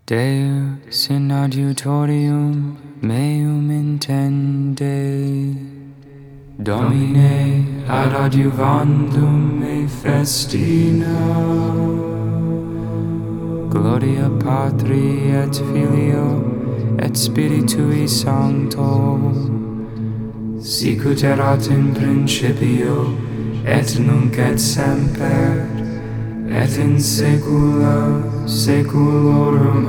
Deus in adiutorium meum intende, Domine ad adiuvandum me festina. Gloria Patri et Filio et Spiritui Sancto, sicut erat in principio et nunc et semper et in saecula saeculorum.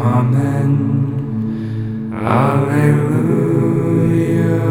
Amen. Alleluia.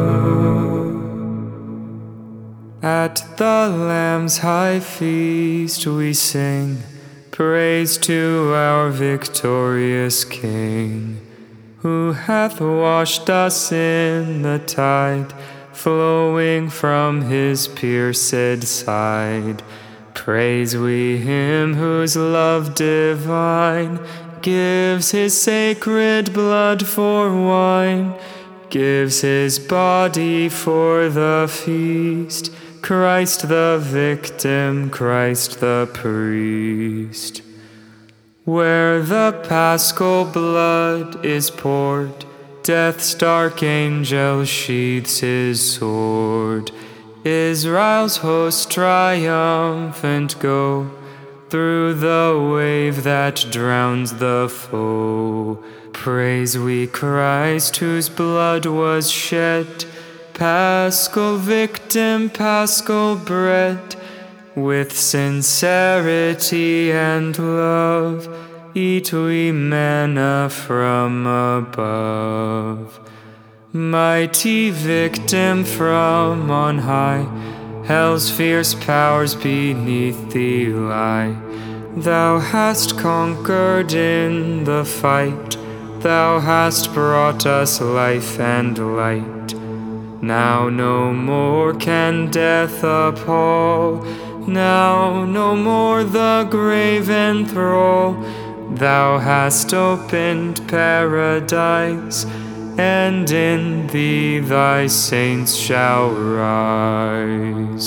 At the Lamb's high feast we sing praise to our victorious King, who hath washed us in the tide flowing from his pierced side. Praise we him whose love divine gives his sacred blood for wine, gives his body for the feast, Christ the victim, Christ the priest. Where the paschal blood is poured, death's dark angel sheathes his sword. Israel's hosts triumphant go through the wave that drowns the foe. Praise we Christ whose blood was shed, paschal victim, paschal bread. With sincerity and love eat we manna from above. Mighty victim from on high, hell's fierce powers beneath thee lie. Thou hast conquered in the fight, thou hast brought us life and light. Now no more can death appall, now no more the grave enthrall. Thou hast opened paradise, and in thee thy saints shall rise.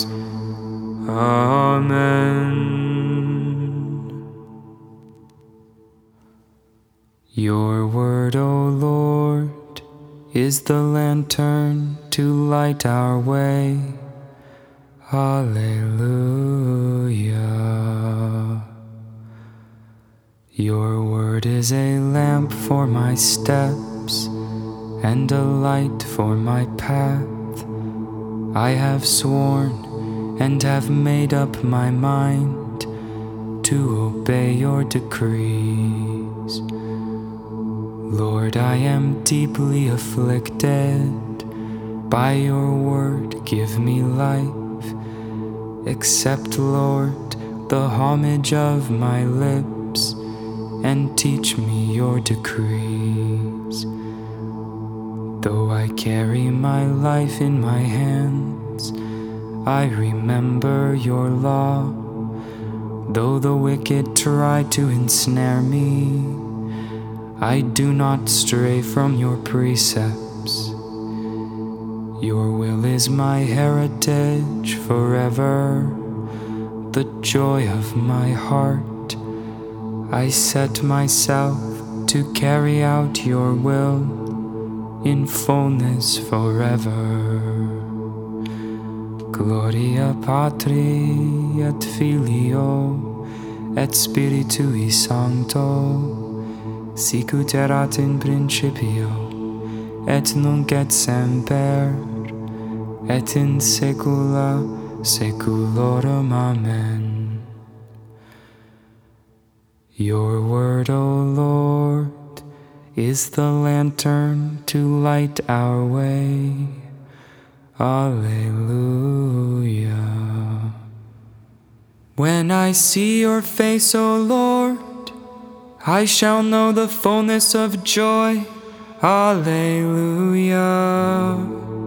Amen. Your word, O Lord, is the lantern to light our way. Alleluia. Your word is a lamp for my steps and a light for my path. I have sworn and have made up my mind to obey your decrees. Lord, I am deeply afflicted. By your word give me life. Accept, Lord, the homage of my lips, and teach me your decrees. Though I carry my life in my hands, I remember your law. Though the wicked try to ensnare me, I do not stray from your precepts. Your will is my heritage forever, the joy of my heart. I set myself to carry out your will in fullness forever. Gloria Patri et Filio et Spiritui Sancto, sicut erat in principio et nunc et semper et in saecula saeculorum. Amen. Your word, O Lord, is the lantern to light our way. Alleluia. When I see your face, O Lord, I shall know the fullness of joy. Alleluia.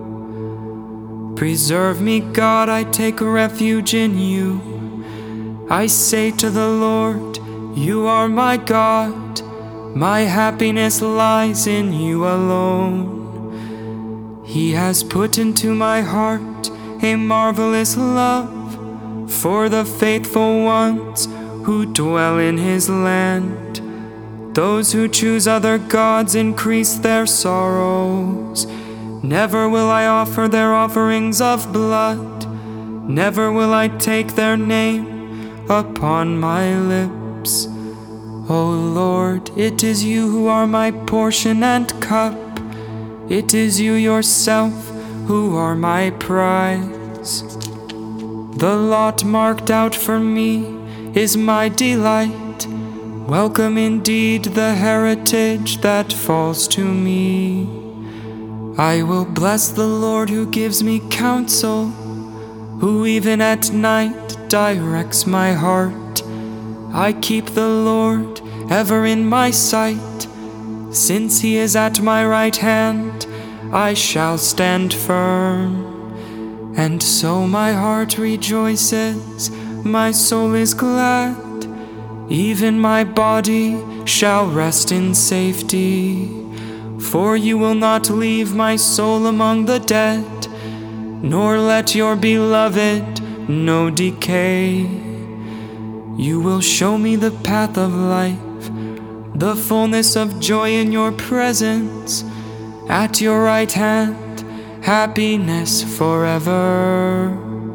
Preserve me, God, I take refuge in you. I say to the Lord, you are my God. My happiness lies in you alone. He has put into my heart a marvelous love for the faithful ones who dwell in his land. Those who choose other gods increase their sorrows. Never will I offer their offerings of blood. Never will I take their name upon my lips. O Lord, it is you who are my portion and cup. It is you yourself who are my prize. The lot marked out for me is my delight. Welcome indeed the heritage that falls to me. I will bless the Lord who gives me counsel, who even at night directs my heart. I keep the Lord ever in my sight. Since he is at my right hand, I shall stand firm. And so my heart rejoices, my soul is glad. Even my body shall rest in safety. For you will not leave my soul among the dead, nor let your beloved know decay. You will show me the path of life, the fullness of joy in your presence. At your right hand, happiness forever.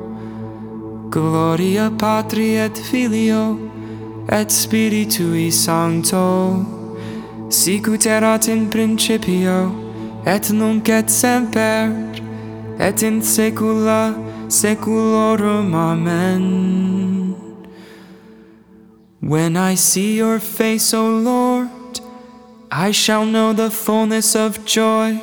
Gloria Patri et Filio et Spiritui Sancto, sicut erat in principio, et nunc et semper, et in saecula saeculorum. Amen. When I see your face, O Lord, I shall know the fullness of joy.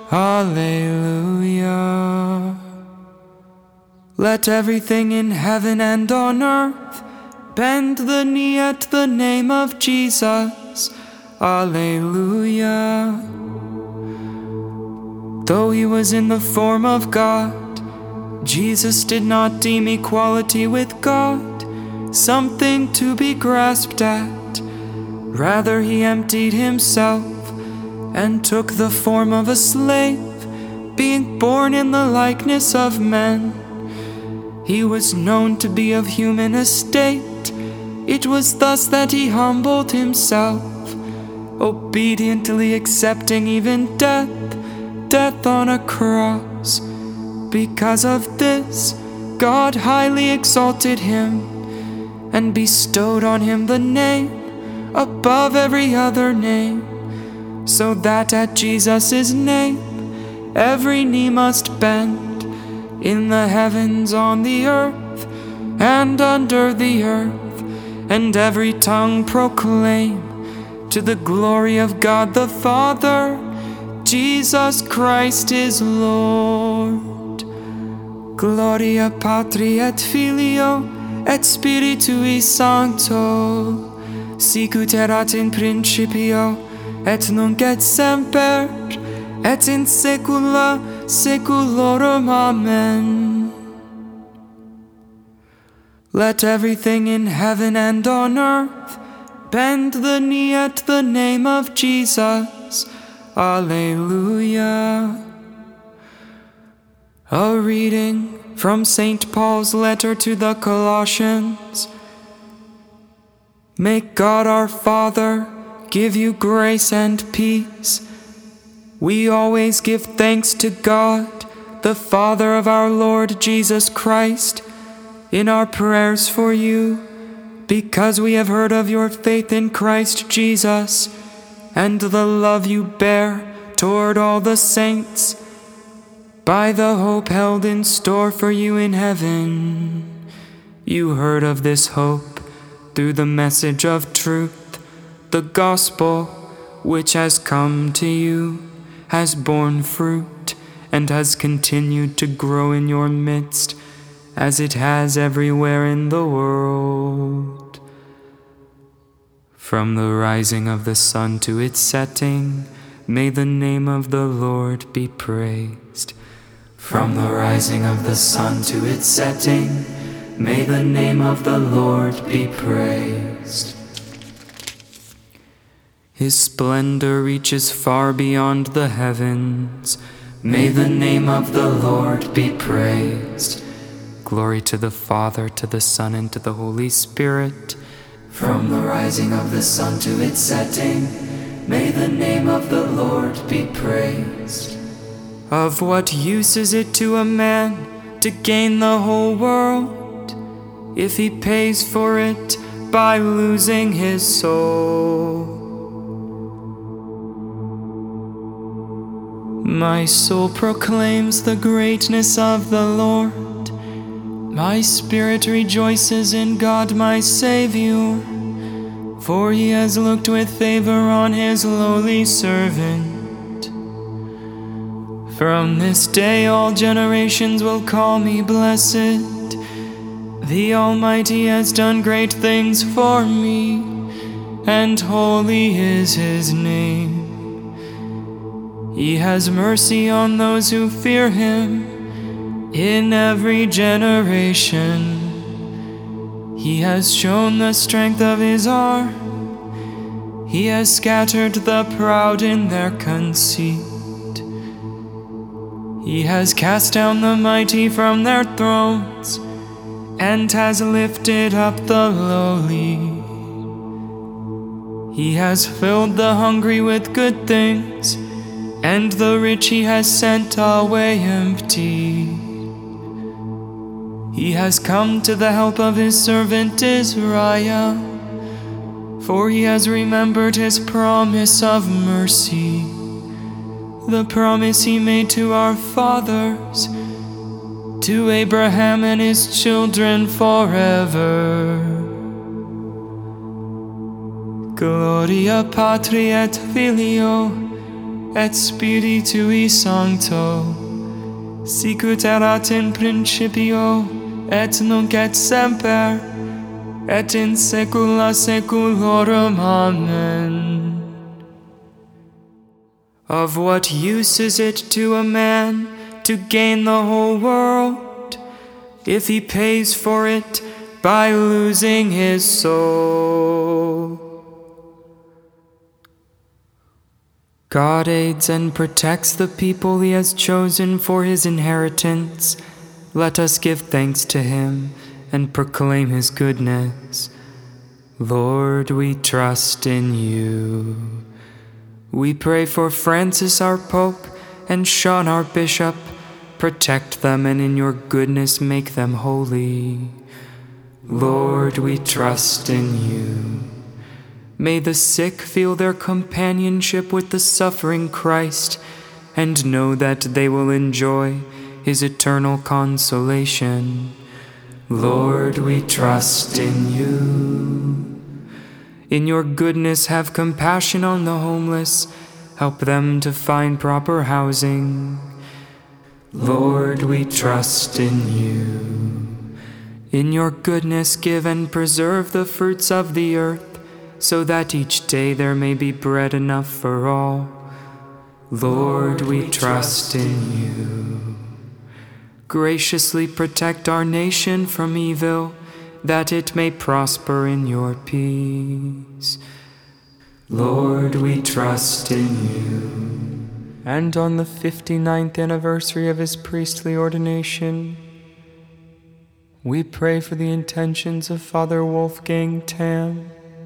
Alleluia. Let everything in heaven and on earth bend the knee at the name of Jesus. Alleluia. Though he was in the form of God, Jesus did not deem equality with God something to be grasped at. Rather, he emptied himself and took the form of a slave, being born in the likeness of men. He was known to be of human estate. It was thus that he humbled himself, obediently accepting even death on a cross. Because of this, God highly exalted him and bestowed on him the name above every other name, so that at Jesus' name every knee must bend, in the heavens, on the earth, and under the earth, and every tongue proclaim to the glory of God the Father, Jesus Christ is Lord. Gloria Patri et Filio et Spiritui Sancto, sicut erat in principio, et nunc et semper, et in saecula saeculorum. Amen. Let everything in heaven and on earth bend the knee at the name of Jesus. Alleluia. A reading from St. Paul's letter to the Colossians. May God our Father give you grace and peace. We always give thanks to God, the Father of our Lord Jesus Christ, in our prayers for you, because we have heard of your faith in Christ Jesus and the love you bear toward all the saints, by the hope held in store for you in heaven. You heard of this hope through the message of truth, the gospel which has come to you, has borne fruit, and has continued to grow in your midst, as it has everywhere in the world. From the rising of the sun to its setting, may the name of the Lord be praised. From the rising of the sun to its setting, may the name of the Lord be praised. His splendor reaches far beyond the heavens. May the name of the Lord be praised. Glory to the Father, to the Son, and to the Holy Spirit, From the rising of the sun to its setting, may the name of the Lord be praised. Of what use is it to a man to gain the whole world, if he pays for it by losing his soul? My soul proclaims the greatness of the Lord. My spirit rejoices in God my Savior, for he has looked with favor on his lowly servant. From this day all generations will call me blessed. The Almighty has done great things for me, and holy is his name. He has mercy on those who fear him in every generation. He has shown the strength of his arm. He has scattered the proud in their conceit. He has cast down the mighty from their thrones and has lifted up the lowly. He has filled the hungry with good things, and the rich he has sent away empty. He has come to the help of his servant Israel, for he has remembered his promise of mercy, the promise he made to our fathers, to Abraham and his children forever. Gloria Patri et Filio et Spiritui Sancto, sicut erat in principio, et nunc et semper, et in saecula saeculorum. Amen. Of what use is it to a man to gain the whole world, if he pays for it by losing his soul? God aids and protects the people he has chosen for his inheritance. Let us give thanks to him and proclaim his goodness. Lord, we trust in you. We pray for Francis our Pope and Sean our Bishop. Protect them and in your goodness make them holy. Lord, we trust in you. May the sick feel their companionship with the suffering Christ and know that they will enjoy his eternal consolation. Lord, we trust in you. In your goodness, have compassion on the homeless. Help them to find proper housing. Lord, we trust in you. In your goodness, give and preserve the fruits of the earth, so that each day there may be bread enough for all. Lord, we trust in you. Graciously protect our nation from evil, that it may prosper in your peace. Lord, we trust in you. And on the 59th anniversary of his priestly ordination, we pray for the intentions of Father Wolfgang Tam.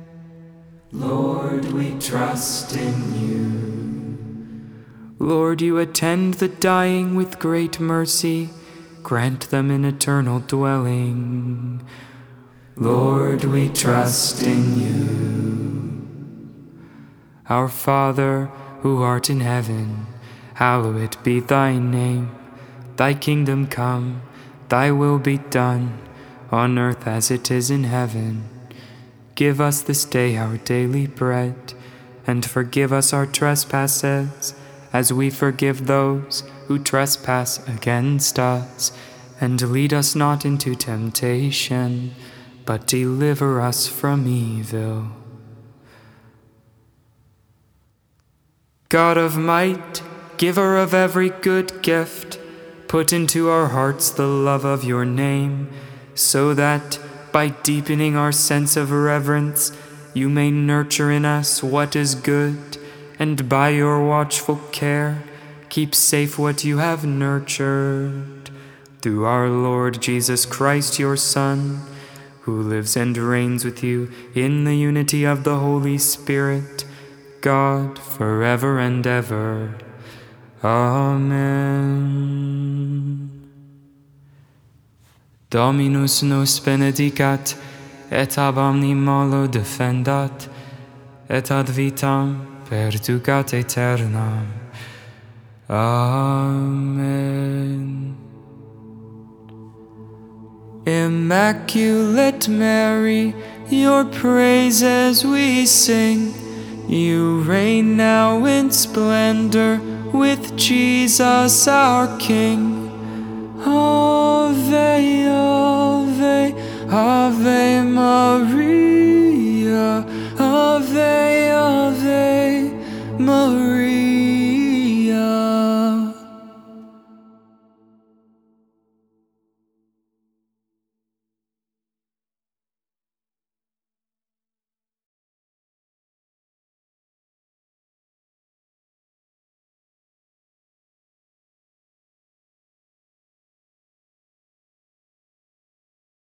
Lord, we trust in you. Lord, you attend the dying with great mercy. Grant them an eternal dwelling. Lord, we trust in you. Our Father, who art in heaven, hallowed be thy name. Thy kingdom come, thy will be done, on earth as it is in heaven. Give us this day our daily bread, and forgive us our trespasses, as we forgive those who trespass against us. And lead us not into temptation, but deliver us from evil. God of might, giver of every good gift, put into our hearts the love of your name, so that, by deepening our sense of reverence, you may nurture in us what is good, and by your watchful care, keep safe what you have nurtured. Through our Lord Jesus Christ, your Son, who lives and reigns with you in the unity of the Holy Spirit, God, forever and ever. Amen. Dominus nos benedicat, et ab omni malo defendat, et ad vitam perducat aeternam. Amen. Immaculate Mary, your praises we sing. You reign now in splendor with Jesus our King. Ave, Ave, Ave Maria, Ave, Ave Maria.